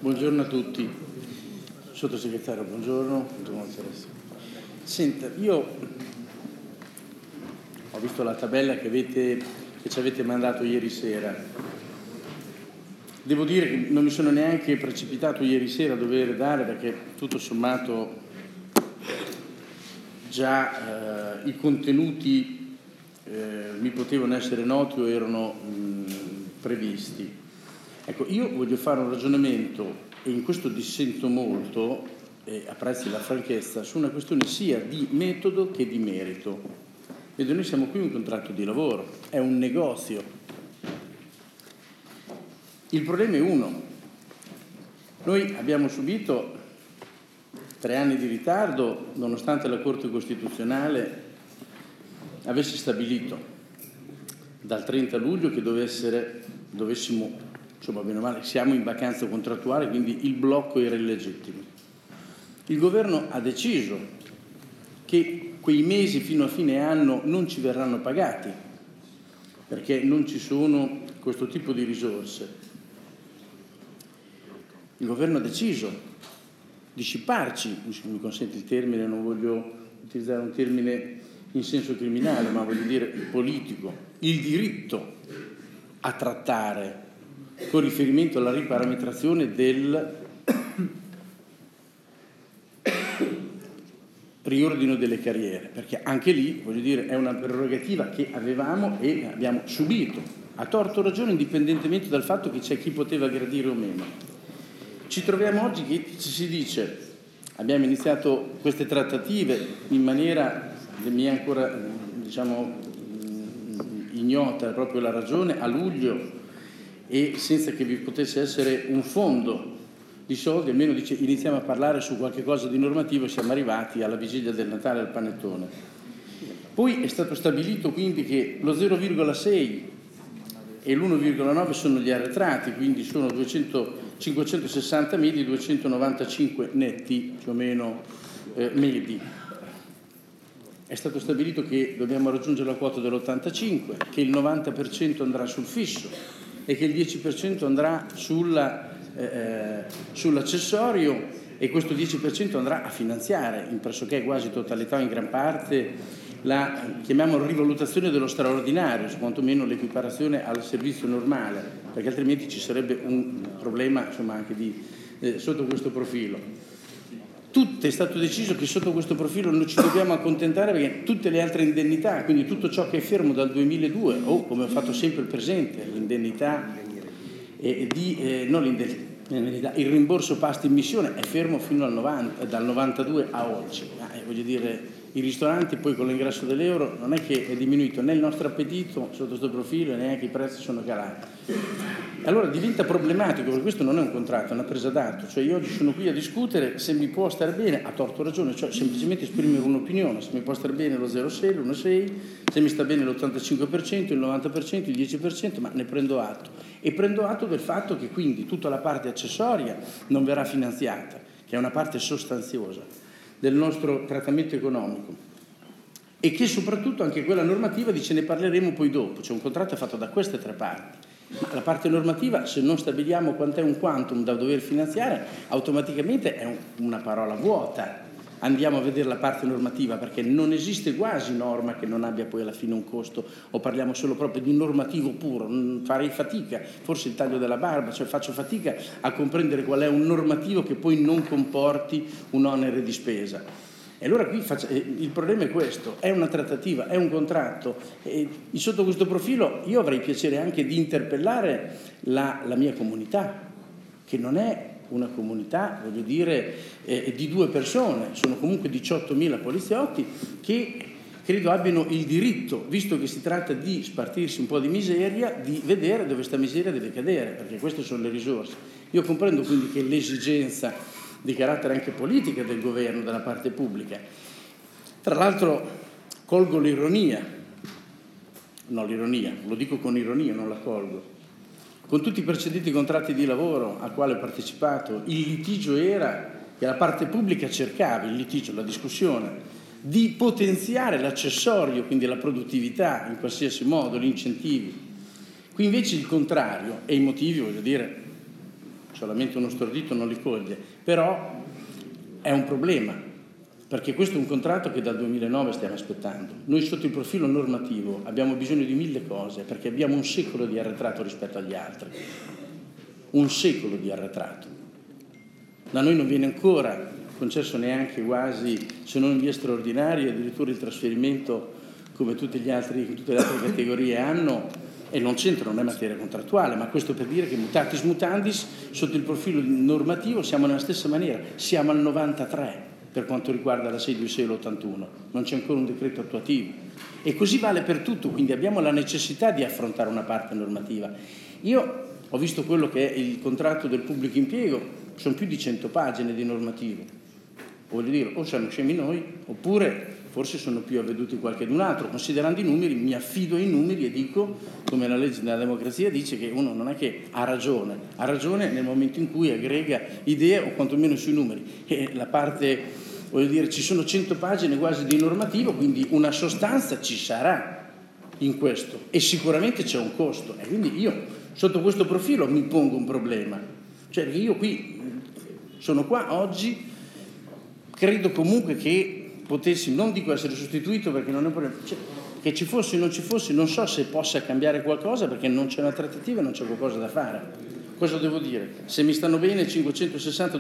Buongiorno a tutti. Sottosegretario, buongiorno. Senta, io ho visto la tabella che ci avete mandato ieri sera. Devo dire che non mi sono neanche precipitato ieri sera a dover dare, perché tutto sommato già i contenuti mi potevano essere noti o erano previsti. Ecco, io voglio fare un ragionamento, e in questo dissento molto, e apprezzi la franchezza, su una questione sia di metodo che di merito. Vedo, noi siamo qui in un contratto di lavoro, è un negozio. Il problema è uno. Noi abbiamo subito 3 anni di ritardo, nonostante la Corte Costituzionale avesse stabilito dal 30 luglio che dovessimo, insomma, bene o male, siamo in vacanza contrattuale, quindi il blocco era illegittimo. Il governo ha deciso che quei mesi fino a fine anno non ci verranno pagati, perché non ci sono questo tipo di risorse. Il governo ha deciso di scipparci, mi consente il termine, non voglio utilizzare un termine in senso criminale, ma voglio dire politico, il diritto a trattare con riferimento alla riparametrazione del riordino delle carriere, perché anche lì, voglio dire, è una prerogativa che avevamo e abbiamo subito, a torto o ragione, indipendentemente dal fatto che c'è chi poteva gradire o meno. Ci troviamo oggi che ci si dice, abbiamo iniziato queste trattative in maniera, mi è ancora, ignota proprio la ragione, a luglio, e senza che vi potesse essere un fondo di soldi, almeno iniziamo a parlare su qualche cosa di normativo, siamo arrivati alla vigilia del Natale al panettone. Poi è stato stabilito quindi che lo 0,6 e l'1,9 sono gli arretrati, quindi sono 560 medi, 295 netti più o meno medi. È stato stabilito che dobbiamo raggiungere la quota dell'85, che il 90% andrà sul fisso e che il 10% andrà sull'accessorio, e questo 10% andrà a finanziare in pressoché quasi totalità o in gran parte la, chiamiamola, rivalutazione dello straordinario, quantomeno l'equiparazione al servizio normale, perché altrimenti ci sarebbe un problema, insomma, anche sotto questo profilo. È stato deciso che sotto questo profilo non ci dobbiamo accontentare, perché tutte le altre indennità, quindi tutto ciò che è fermo dal 2002, o come ho fatto sempre il presente, l'indennità il rimborso pasti in missione è fermo fino dal 92 a oggi. Voglio dire, i ristoranti poi con l'ingresso dell'euro non è che è diminuito né il nostro appetito sotto questo profilo e neanche i prezzi sono calati. Allora diventa problematico, perché questo non è un contratto, è una presa d'atto. Cioè io oggi sono qui a discutere se mi può stare bene, a torto o ragione, cioè semplicemente esprimere un'opinione, se mi può stare bene lo 0,6, l'1,6, se mi sta bene l'85%, il 90%, il 10%, ma ne prendo atto. E prendo atto del fatto che quindi tutta la parte accessoria non verrà finanziata, che è una parte sostanziosa del nostro trattamento economico, e che soprattutto anche quella normativa dice ne parleremo poi dopo, cioè un contratto è fatto da queste 3 parti. Ma la parte normativa, se non stabiliamo quant'è un quantum da dover finanziare, automaticamente è una parola vuota. Andiamo a vedere la parte normativa, perché non esiste quasi norma che non abbia poi alla fine un costo, o parliamo solo proprio di normativo puro. Farei fatica, forse il taglio della barba, cioè faccio fatica a comprendere qual è un normativo che poi non comporti un onere di spesa. E allora qui il problema è questo, è una trattativa, è un contratto, e sotto questo profilo io avrei piacere anche di interpellare la mia comunità, che non è una comunità, voglio dire, di 2 persone, sono comunque 18.000 poliziotti che credo abbiano il diritto, visto che si tratta di spartirsi un po' di miseria, di vedere dove sta miseria deve cadere, perché queste sono le risorse. Io comprendo quindi che l'esigenza di carattere anche politica del governo, della parte pubblica. Tra l'altro colgo l'ironia, lo dico con ironia, non la colgo. Con tutti i precedenti contratti di lavoro a quale ho partecipato, il litigio era che la parte pubblica cercava, la discussione, di potenziare l'accessorio, quindi la produttività in qualsiasi modo, gli incentivi. Qui invece il contrario, e i motivi, voglio dire, solamente uno stordito non li coglie, però è un problema, perché questo è un contratto che dal 2009 stiamo aspettando. Noi sotto il profilo normativo abbiamo bisogno di 1000 cose, perché abbiamo un secolo di arretrato rispetto agli altri, un secolo di arretrato. Da noi non viene ancora concesso neanche quasi, se non in via straordinaria, addirittura il trasferimento come tutte le altre categorie hanno, e non c'entra, non è materia contrattuale, ma questo per dire che mutatis mutandis, sotto il profilo normativo siamo nella stessa maniera, siamo al 93 per quanto riguarda la 626 e l'81, non c'è ancora un decreto attuativo. E così vale per tutto, quindi abbiamo la necessità di affrontare una parte normativa. Io ho visto quello che è il contratto del pubblico impiego, sono più di 100 pagine di normativo. Voglio dire, o siamo scemi noi, oppure forse sono più avveduti qualcun altro. Considerando i numeri, mi affido ai numeri e dico, come la legge della democrazia dice, che uno non è che ha ragione nel momento in cui aggrega idee o quantomeno sui numeri. E la parte, voglio dire, ci sono 100 pagine quasi di normativo, quindi una sostanza ci sarà in questo e sicuramente c'è un costo. E quindi io, sotto questo profilo, mi pongo un problema. Cioè, io qui sono qua oggi, credo comunque che potessi, non dico essere sostituito perché non è un problema, cioè, che ci fosse o non ci fosse, non so se possa cambiare qualcosa perché non c'è una trattativa e non c'è qualcosa da fare. Cosa devo dire? Se mi stanno bene 560,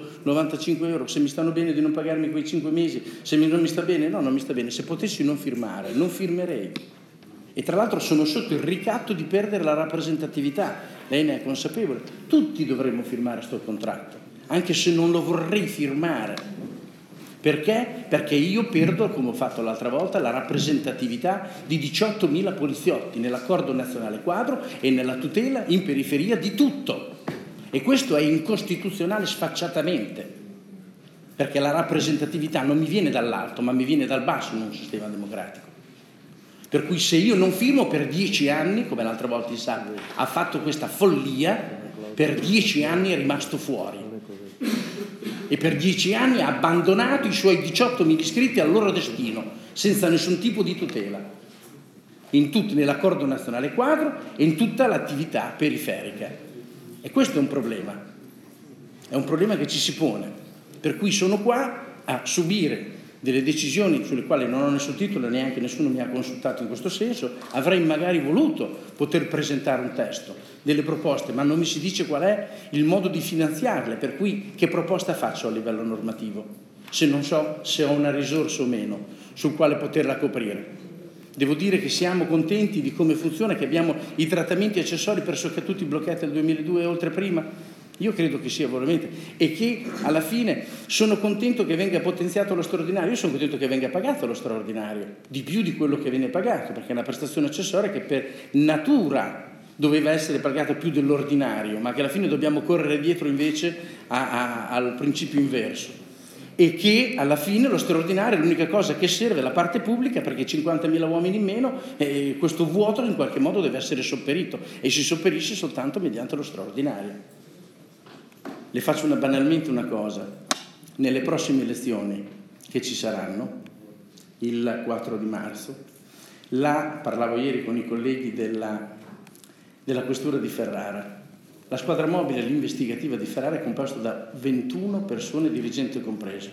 295 euro, se mi stanno bene di non pagarmi quei 5 mesi, se non mi sta bene, no, non mi sta bene. Se potessi non firmare, non firmerei. E tra l'altro sono sotto il ricatto di perdere la rappresentatività. Lei ne è consapevole. Tutti dovremmo firmare sto contratto, anche se non lo vorrei firmare. Perché? Perché io perdo, come ho fatto l'altra volta, la rappresentatività di 18.000 poliziotti nell'accordo nazionale quadro e nella tutela in periferia di tutto. E questo è incostituzionale sfacciatamente, perché la rappresentatività non mi viene dall'alto, ma mi viene dal basso in un sistema democratico. Per cui se io non firmo per 10 anni, come l'altra volta il SAP ha fatto questa follia, per 10 anni è rimasto fuori. E per 10 anni ha abbandonato i suoi 18.000 iscritti al loro destino, senza nessun tipo di tutela, nell'accordo nazionale quadro e in tutta l'attività periferica. E questo è un problema che ci si pone, per cui sono qua a subire delle decisioni sulle quali non ho nessun titolo, neanche nessuno mi ha consultato in questo senso. Avrei magari voluto poter presentare un testo, delle proposte, ma non mi si dice qual è il modo di finanziarle, per cui che proposta faccio a livello normativo, se non so se ho una risorsa o meno sul quale poterla coprire. Devo dire che siamo contenti di come funziona, che abbiamo i trattamenti accessori pressoché tutti bloccati nel 2002 e oltre prima. Io credo che sia veramente, e che alla fine sono contento che venga potenziato lo straordinario. Io sono contento che venga pagato lo straordinario, di più di quello che viene pagato, perché è una prestazione accessoria che per natura doveva essere pagata più dell'ordinario, ma che alla fine dobbiamo correre dietro invece al principio inverso. E che alla fine lo straordinario è l'unica cosa che serve alla parte pubblica, perché 50.000 uomini in meno, e questo vuoto in qualche modo deve essere sopperito, e si sopperisce soltanto mediante lo straordinario. Le faccio banalmente una cosa: nelle prossime elezioni che ci saranno, il 4 di marzo, parlavo ieri con i colleghi della questura di Ferrara, la squadra mobile l'investigativa di Ferrara è composta da 21 persone, dirigenti comprese.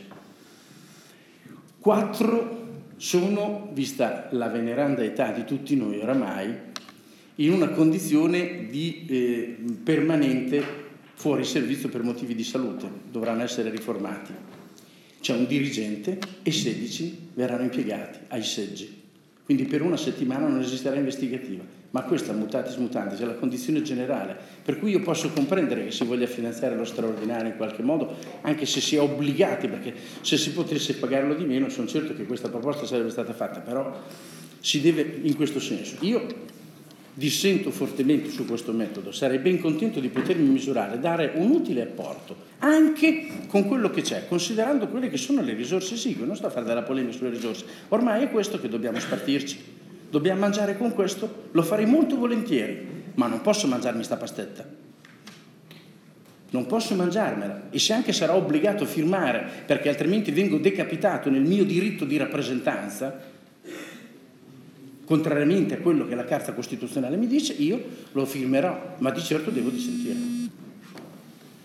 4 sono, vista la veneranda età di tutti noi oramai, in una condizione di permanente fuori servizio per motivi di salute, dovranno essere riformati. C'è un dirigente e 16 verranno impiegati ai seggi. Quindi per una settimana non esisterà investigativa. Ma questa mutatis mutandis è la condizione generale, per cui io posso comprendere che si voglia finanziare lo straordinario in qualche modo, anche se si è obbligati, perché se si potesse pagarlo di meno sono certo che questa proposta sarebbe stata fatta, però si deve in questo senso. Io dissento fortemente su questo metodo, sarei ben contento di potermi misurare, dare un utile apporto, anche con quello che c'è, considerando quelle che sono le risorse esigue. Non sto a fare della polemica sulle risorse, ormai è questo che dobbiamo spartirci. Dobbiamo mangiare con questo? Lo farei molto volentieri, ma non posso mangiarmi sta pastetta. Non posso mangiarmela, e se anche sarò obbligato a firmare, perché altrimenti vengo decapitato nel mio diritto di rappresentanza, contrariamente a quello che la Carta Costituzionale mi dice, io lo firmerò, ma di certo devo dissentire.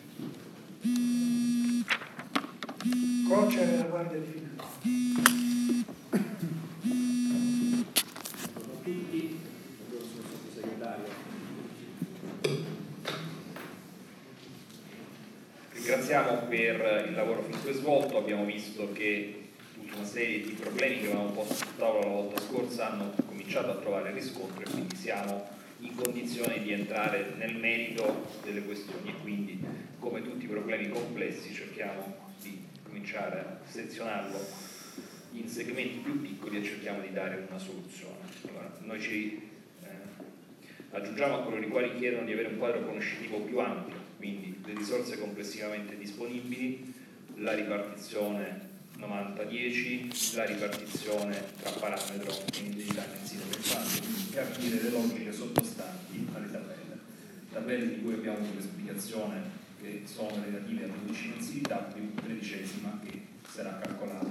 Boccia e la Guardia di Finanza. Buongiorno a tutti, buongiorno signor Sottosegretario. Ringraziamo per il lavoro fin qui svolto. Abbiamo visto che tutta una serie di problemi che avevamo posto sul tavolo la volta scorsa hanno cominciato a trovare riscontro e quindi siamo in condizione di entrare nel merito delle questioni e quindi, come tutti i problemi complessi, cerchiamo di cominciare a sezionarlo in segmenti più piccoli e cerchiamo di dare una soluzione. Allora, noi ci aggiungiamo a coloro i quali chiedono di avere un quadro conoscitivo più ampio, quindi le risorse complessivamente disponibili, la ripartizione 90-10, la ripartizione tra parametro e indennità mensile del fatto, capire le logiche sottostanti alle tabelle di cui abbiamo avuto l'esplicazione che sono relative a 12 mensilità più 13esima che sarà calcolata